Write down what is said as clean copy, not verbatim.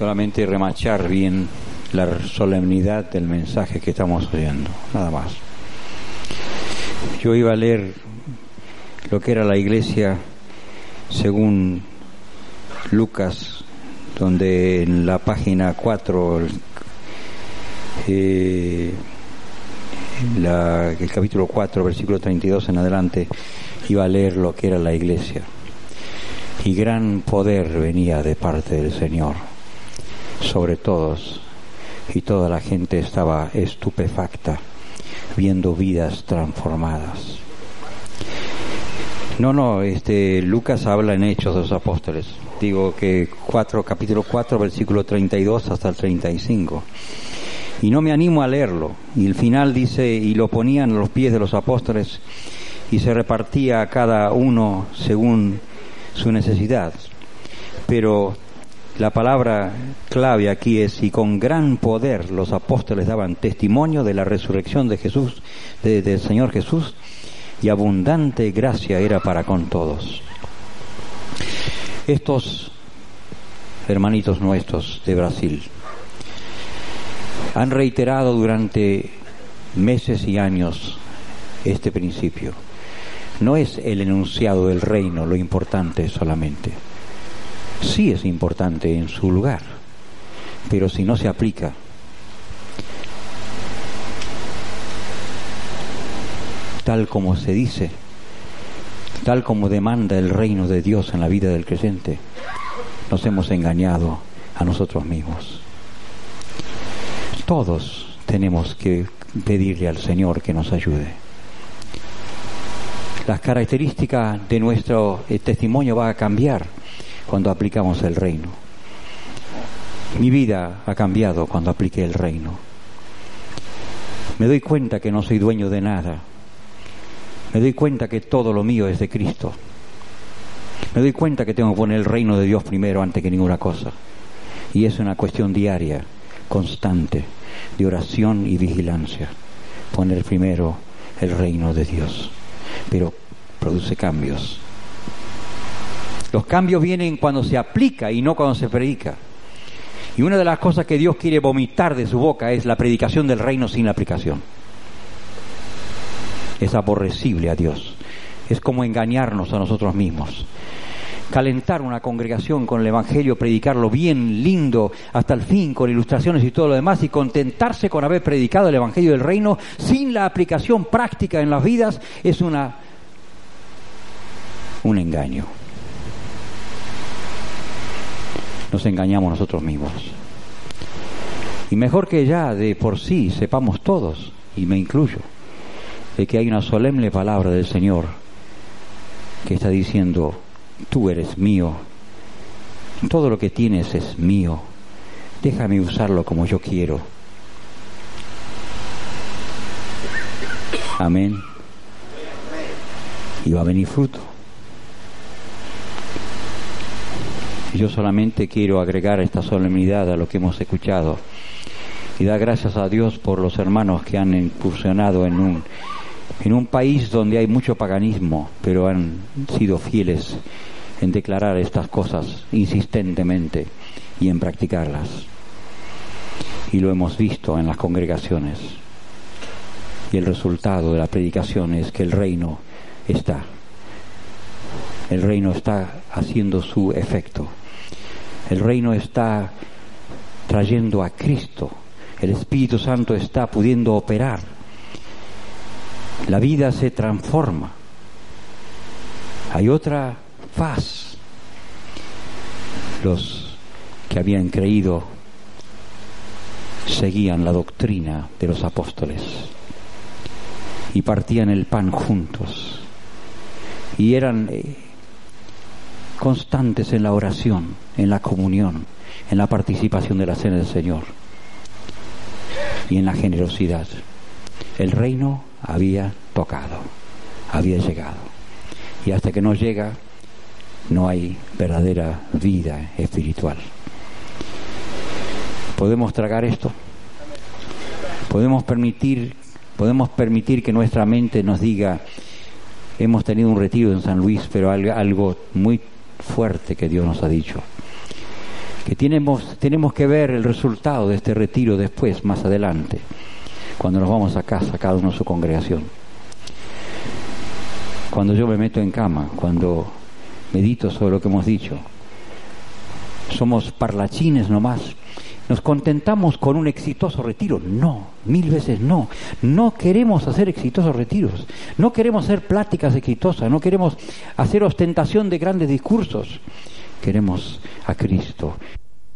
solamente remachar bien la solemnidad del mensaje que estamos oyendo, nada más. Yo iba a leer lo que era la iglesia según Lucas, donde en la página 4, el capítulo 4, versículo 32 en adelante, iba a leer lo que era la iglesia. Y gran poder venía de parte del Señor sobre todos, y toda la gente estaba estupefacta viendo vidas transformadas. Lucas habla en Hechos de los Apóstoles. Digo que capítulo 4, versículo 32 hasta el 35. Y no me animo a leerlo. Y el final dice, y lo ponían a los pies de los apóstoles, y se repartía a cada uno según su necesidad. Pero la palabra clave aquí es, y con gran poder los apóstoles daban testimonio de la resurrección de Jesús, del Señor Jesús, y abundante gracia era para con todos. Estos hermanitos nuestros de Brasil han reiterado durante meses y años este principio. No es el enunciado del reino lo importante solamente. Sí es importante en su lugar, pero si no se aplica, tal como se dice, tal como demanda el reino de Dios en la vida del creyente, nos hemos engañado a nosotros mismos. Todos tenemos que pedirle al Señor que nos ayude. Las características de nuestro testimonio van a cambiar cuando aplicamos el reino. Mi vida ha cambiado cuando apliqué el reino. Me doy cuenta que no soy dueño de nada. Me doy cuenta que todo lo mío es de Cristo. Me doy cuenta que tengo que poner el reino de Dios primero antes que ninguna cosa. Y es una cuestión diaria, constante, de oración y vigilancia. Poner primero el reino de Dios. Pero produce cambios. Los cambios vienen cuando se aplica y no cuando se predica. Y una de las cosas que Dios quiere vomitar de su boca es la predicación del reino sin la aplicación. Es aborrecible a Dios. Es como engañarnos a nosotros mismos. Calentar una congregación con el Evangelio, predicarlo bien, lindo, hasta el fin, con ilustraciones y todo lo demás, y contentarse con haber predicado el Evangelio del reino sin la aplicación práctica en las vidas, es un engaño. Nos engañamos nosotros mismos. Y mejor que ya de por sí sepamos todos, y me incluyo, de que hay una solemne palabra del Señor que está diciendo: tú eres mío, todo lo que tienes es mío, déjame usarlo como yo quiero. Amén. Y va a venir fruto. Yo solamente quiero agregar esta solemnidad a lo que hemos escuchado y dar gracias a Dios por los hermanos que han incursionado en un país donde hay mucho paganismo, pero han sido fieles en declarar estas cosas insistentemente y en practicarlas. Y lo hemos visto en las congregaciones. Y el resultado de la predicación es que el reino está haciendo su efecto. El reino está trayendo a Cristo. El Espíritu Santo está pudiendo operar. La vida se transforma. Hay otra faz. Los que habían creído seguían la doctrina de los apóstoles y partían el pan juntos y eran constantes en la oración, en la comunión, en la participación de la cena del Señor y en la generosidad. El reino había tocado, había llegado, y hasta que no llega no hay verdadera vida espiritual. ¿Podemos tragar esto? ¿Podemos permitir que nuestra mente nos diga: hemos tenido un retiro en San Luis, pero algo muy fuerte que Dios nos ha dicho, que tenemos que ver el resultado de este retiro después, más adelante, cuando nos vamos a casa, cada uno a su congregación. Cuando yo me meto en cama, cuando medito sobre lo que hemos dicho, somos parlachines nomás. ¿Nos contentamos con un exitoso retiro? No, 1000 veces no. No queremos hacer exitosos retiros. No queremos hacer pláticas exitosas. No queremos hacer ostentación de grandes discursos. Queremos a Cristo.